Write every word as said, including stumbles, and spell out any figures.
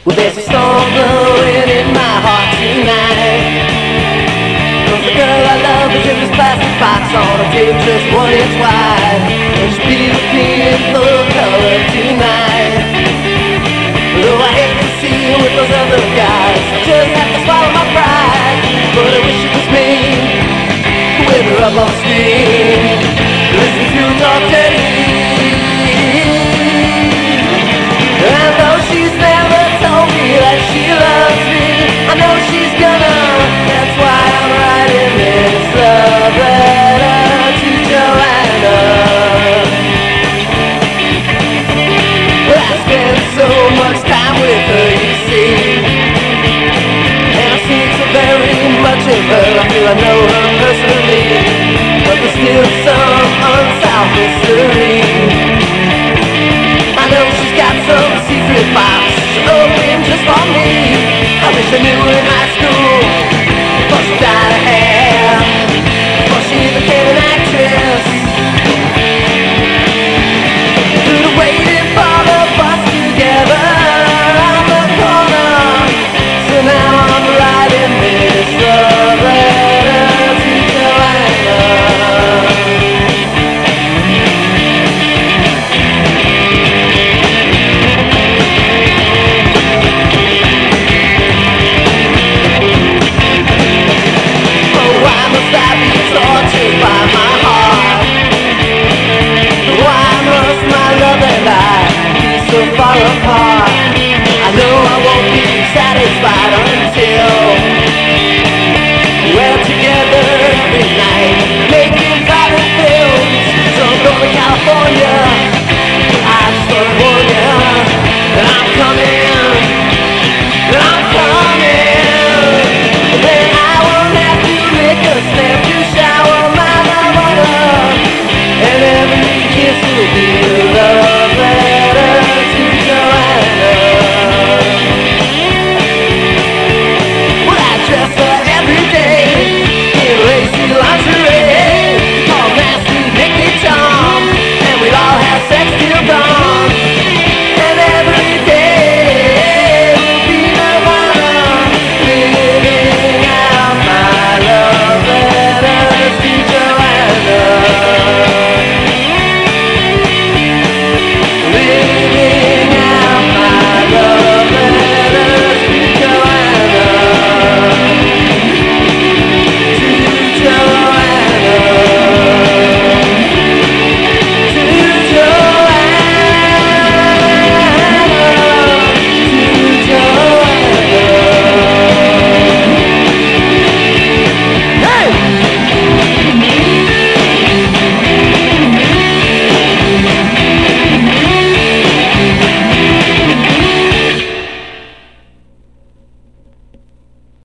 Well, there's a storm blowing in my heart tonight. Cause the girl I love is in this plastic box on a table just one inch wide. And she's beautiful in full color tonight. Though I hate to see her with those other guys, I just have to swallow my pride. But I wish it was me, with her up on screen, listen to Talk Dirty. And though she's never told me that she loves me, I know she's gonna. That's why I'm writing this love letter to Joanna. Well, I spend so much time with her, you see, and I've seen so very much of her. I feel I know her personally, but there's still some unsolved mystery. I know she's got some secret box open just for me. I wish I knew in high school